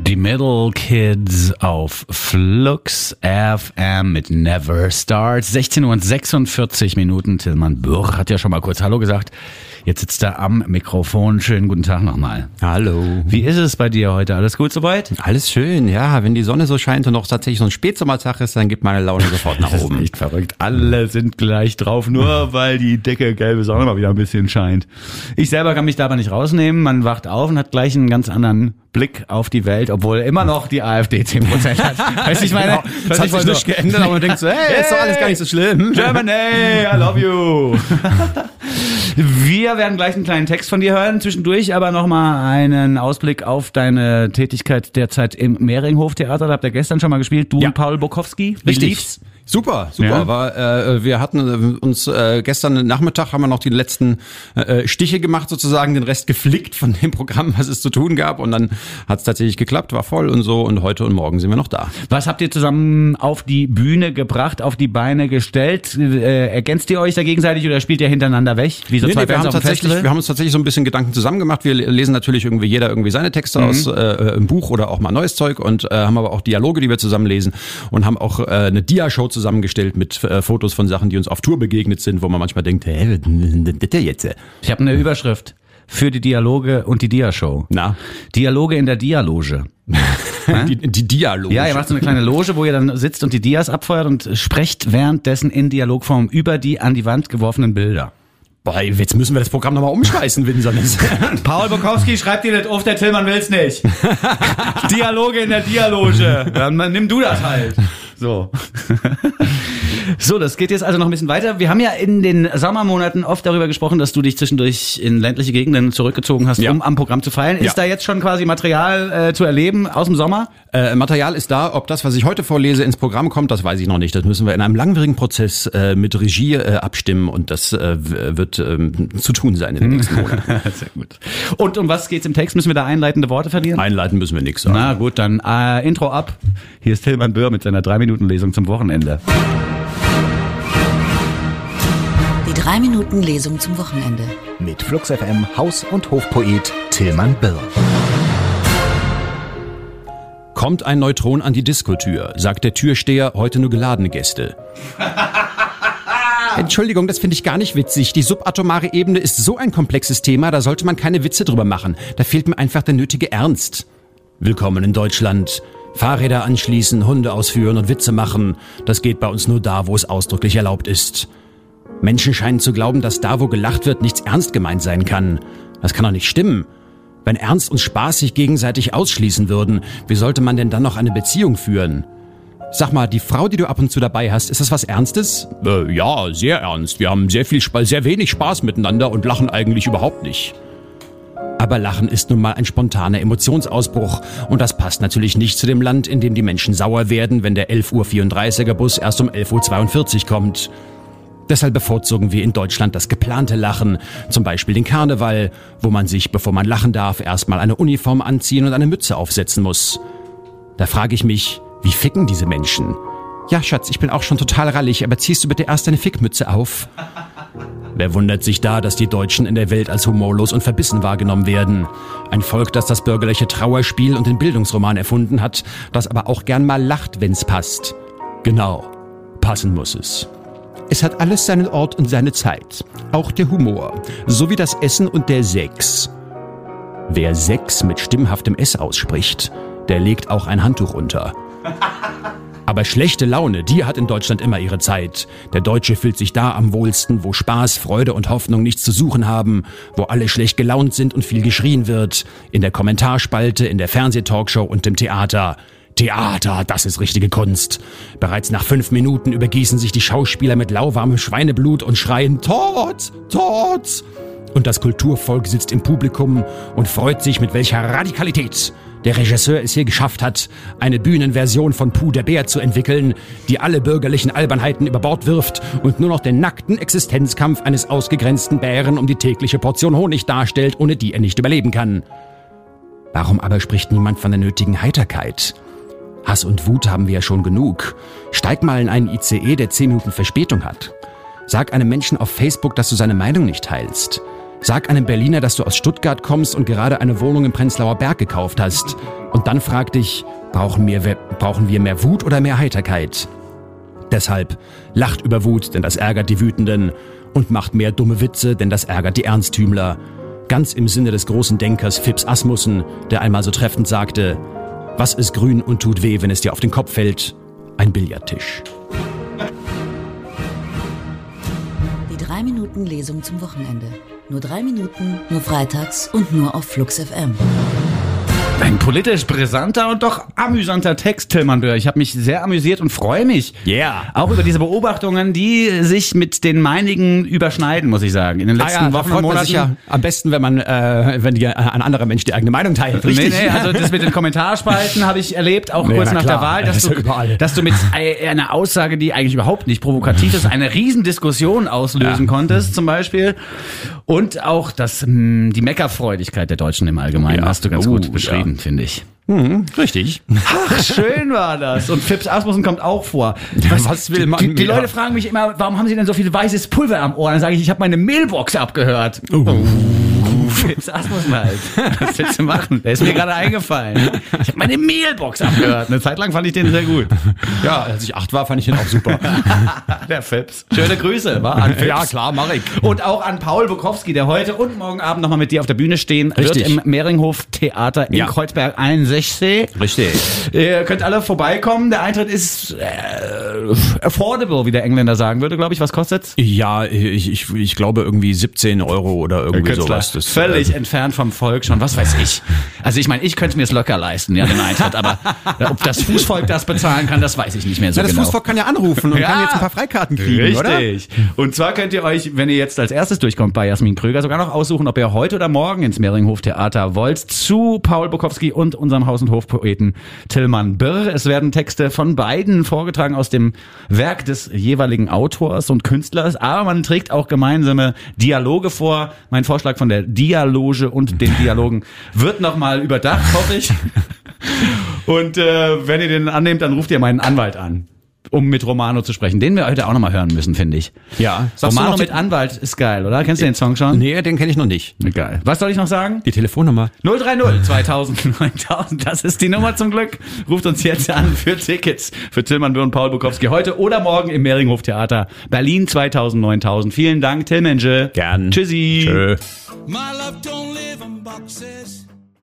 Die Middle Kids auf Flux FM mit Never Start. 16:46 Uhr. Tilman Bürch hat ja schon mal kurz Hallo gesagt. Jetzt sitzt er am Mikrofon. Schönen guten Tag nochmal. Hallo. Wie ist es bei dir heute? Alles gut soweit? Alles schön, ja. Wenn die Sonne so scheint und noch tatsächlich so ein Spätsommertag ist, dann gibt meine Laune sofort nach Das oben. ist nicht verrückt. Alle sind gleich drauf, nur weil die dicke gelbe Sonne mal wieder ein bisschen scheint. Ich selber kann mich da aber nicht rausnehmen. Man wacht auf und hat gleich einen ganz anderen Blick auf die Welt, obwohl immer noch die AfD 10% hat. Weißt du, ich meine, das hat sich nicht geändert, aber man denkt so, hey, ist doch alles gar nicht so schlimm. Germany, I love you. Wir werden gleich einen kleinen Text von dir hören, zwischendurch aber nochmal einen Ausblick auf deine Tätigkeit derzeit im Mehringhof-Theater. Da habt ihr gestern schon mal gespielt, du und Paul Bukowski. Wie Richtig. lief's? Super. Ja. Wir hatten uns gestern Nachmittag haben wir noch die letzten Stiche gemacht, sozusagen den Rest geflickt von dem Programm, was es zu tun gab, und dann hat es tatsächlich geklappt, war voll und so, und heute und morgen sind wir noch da. Was habt ihr zusammen auf die Bühne gebracht, auf die Beine gestellt? Ergänzt ihr euch da gegenseitig oder spielt ihr hintereinander weg? Wie so zwei Bands auf dem Festival? Wir haben uns tatsächlich so ein bisschen Gedanken zusammen gemacht. Wir lesen natürlich jeder seine Texte aus im Buch oder auch mal neues Zeug, und haben aber auch Dialoge, die wir zusammen lesen, und haben auch eine Dia-Show zusammengestellt mit Fotos von Sachen, die uns auf Tour begegnet sind, wo man manchmal denkt, was ist denn das jetzt? Ich habe eine Überschrift für die Dialoge und die Dia-Show. Na? Dialoge in der Dia-Loge. Die Dialoge. Ja, ihr macht so eine kleine Loge, wo ihr dann sitzt und die Dias abfeuert und sprecht währenddessen in Dialogform über die an die Wand geworfenen Bilder. Boah, jetzt müssen wir das Programm nochmal umschmeißen, Winson. Paul Bukowski, schreibt dir das auf, der Tillmann will's nicht. Dialoge in der Dialoge. Dann nimm du das halt. So. So, das geht jetzt also noch ein bisschen weiter. Wir haben ja in den Sommermonaten oft darüber gesprochen, dass du dich zwischendurch in ländliche Gegenden zurückgezogen hast, um am Programm zu feilen. Ist da jetzt schon quasi Material zu erleben aus dem Sommer? Material ist da. Ob das, was ich heute vorlese, ins Programm kommt, das weiß ich noch nicht. Das müssen wir in einem langwierigen Prozess mit Regie abstimmen, und das wird zu tun sein in den nächsten Monaten. Sehr gut. Und um was geht's im Text? Müssen wir da einleitende Worte verlieren? Einleiten müssen wir nichts sagen. Na gut, dann Intro ab. Hier ist Tilman Böhr mit seiner 3-Minuten-Lesung zum Wochenende. Die 3-Minuten-Lesung zum Wochenende. Mit Flux FM Haus- und Hofpoet Tilman Böhr. Kommt ein Neutron an die Diskotür, sagt der Türsteher, heute nur geladene Gäste. Entschuldigung, das finde ich gar nicht witzig. Die subatomare Ebene ist so ein komplexes Thema, da sollte man keine Witze drüber machen. Da fehlt mir einfach der nötige Ernst. Willkommen in Deutschland. Fahrräder anschließen, Hunde ausführen und Witze machen, das geht bei uns nur da, wo es ausdrücklich erlaubt ist. Menschen scheinen zu glauben, dass da, wo gelacht wird, nichts ernst gemeint sein kann. Das kann doch nicht stimmen. Wenn Ernst und Spaß sich gegenseitig ausschließen würden, wie sollte man denn dann noch eine Beziehung führen? Sag mal, die Frau, die du ab und zu dabei hast, ist das was Ernstes? Ja, sehr ernst. Wir haben sehr wenig Spaß miteinander und lachen eigentlich überhaupt nicht. Aber Lachen ist nun mal ein spontaner Emotionsausbruch, und das passt natürlich nicht zu dem Land, in dem die Menschen sauer werden, wenn der 11:34er Bus erst um 11:42 kommt. Deshalb bevorzugen wir in Deutschland das geplante Lachen, zum Beispiel den Karneval, wo man sich, bevor man lachen darf, erstmal eine Uniform anziehen und eine Mütze aufsetzen muss. Da frage ich mich, wie ficken diese Menschen? Ja, Schatz, ich bin auch schon total rallig, aber ziehst du bitte erst deine Fickmütze auf? Wer wundert sich da, dass die Deutschen in der Welt als humorlos und verbissen wahrgenommen werden? Ein Volk, das das bürgerliche Trauerspiel und den Bildungsroman erfunden hat, das aber auch gern mal lacht, wenn's passt. Genau, passen muss es. Es hat alles seinen Ort und seine Zeit. Auch der Humor, sowie das Essen und der Sex. Wer Sex mit stimmhaftem S ausspricht, der legt auch ein Handtuch unter. Aber schlechte Laune, die hat in Deutschland immer ihre Zeit. Der Deutsche fühlt sich da am wohlsten, wo Spaß, Freude und Hoffnung nichts zu suchen haben, wo alle schlecht gelaunt sind und viel geschrien wird. In der Kommentarspalte, in der Fernsehtalkshow und im Theater. Theater, das ist richtige Kunst. Bereits nach 5 Minuten übergießen sich die Schauspieler mit lauwarmem Schweineblut und schreien Tod, Tod. Und das Kulturvolk sitzt im Publikum und freut sich, mit welcher Radikalität der Regisseur es hier geschafft hat, eine Bühnenversion von Puh der Bär zu entwickeln, die alle bürgerlichen Albernheiten über Bord wirft und nur noch den nackten Existenzkampf eines ausgegrenzten Bären um die tägliche Portion Honig darstellt, ohne die er nicht überleben kann. Warum aber spricht niemand von der nötigen Heiterkeit? Hass und Wut haben wir ja schon genug. Steig mal in einen ICE, der 10 Minuten Verspätung hat. Sag einem Menschen auf Facebook, dass du seine Meinung nicht teilst. Sag einem Berliner, dass du aus Stuttgart kommst und gerade eine Wohnung im Prenzlauer Berg gekauft hast. Und dann frag dich, brauchen wir mehr Wut oder mehr Heiterkeit? Deshalb lacht über Wut, denn das ärgert die Wütenden. Und macht mehr dumme Witze, denn das ärgert die Ernsthümler. Ganz im Sinne des großen Denkers Phipps Asmussen, der einmal so treffend sagte, was ist grün und tut weh, wenn es dir auf den Kopf fällt? Ein Billardtisch. Die 3-Minuten-Lesung zum Wochenende. Nur 3 Minuten, nur freitags und nur auf Flux FM. Ein politisch brisanter und doch amüsanter Text, Tilman Böhr. Ich habe mich sehr amüsiert und freue mich. Auch über diese Beobachtungen, die sich mit den meinigen überschneiden, muss ich sagen. In den letzten Wochen und Monaten. Ja am besten, wenn ein anderer Mensch die eigene Meinung teilt. Richtig? Nee, also das mit den Kommentarspalten habe ich erlebt, auch kurz nach der Wahl, dass du mit einer Aussage, die eigentlich überhaupt nicht provokativ ist, eine Riesendiskussion auslösen konntest, zum Beispiel. Und auch die Meckerfreudigkeit der Deutschen im Allgemeinen hast du ganz gut beschrieben, finde ich. Richtig. Ach, schön war das. Und Phipps Asmussen kommt auch vor. Was will man? Die Leute fragen mich immer, warum haben sie denn so viel weißes Pulver am Ohr? Dann sage ich habe meine Mailbox abgehört. Phipps Asmussen halt. Was willst du machen? Der ist mir gerade eingefallen. Ich habe meine Mailbox abgehört. Eine Zeit lang fand ich den sehr gut. Ja, als ich 8 war, fand ich den auch super. Der Phipps. Schöne Grüße, war an Phipps. Ja, klar, mach ich. Und auch an Paul Bukowski, der heute und morgen Abend nochmal mit dir auf der Bühne stehen wird im Mehringhof Theater in Kreuzberg 61. Richtig. Ihr könnt alle vorbeikommen. Der Eintritt ist affordable, wie der Engländer sagen würde, glaube ich. Was kostet's? Ja, ich glaube irgendwie 17 Euro oder irgendwie sowas. Das, völlig entfernt vom Volk schon, was weiß ich. Also ich meine, ich könnte mir es locker leisten, ja, den Eintritt, aber ob das Fußvolk das bezahlen kann, das weiß ich nicht mehr so das genau. Das Fußvolk kann ja anrufen und kann jetzt ein paar Freikarten kriegen, oder? Richtig. Und zwar könnt ihr euch, wenn ihr jetzt als erstes durchkommt bei Jasmin Kröger, sogar noch aussuchen, ob ihr heute oder morgen ins Mehringhof Theater wollt, zu Paul Bukowski und unserem Haus- und Hofpoeten Tilman Böhr. Es werden Texte von beiden vorgetragen aus dem Werk des jeweiligen Autors und Künstlers, aber man trägt auch gemeinsame Dialoge vor. Mein Vorschlag von der Dialoge und den Dialogen wird nochmal überdacht, hoffe ich. Und wenn ihr den annehmt, dann ruft ihr meinen Anwalt an, um mit Romano zu sprechen. Den wir heute auch nochmal hören müssen, finde ich. Ja. Romano mit Anwalt ist geil, oder? Kennst du den Song schon? Nee, den kenne ich noch nicht. Geil. Was soll ich noch sagen? Die Telefonnummer. 030 2000 9000. Das ist die Nummer zum Glück. Ruft uns jetzt an für Tickets für Tilman Böhr und Paul Bukowski heute oder morgen im Mehringhof Theater Berlin 2000 9000. Vielen Dank, Tilmenge. Gern. Tschüssi. Tschö. My love don't live in boxes.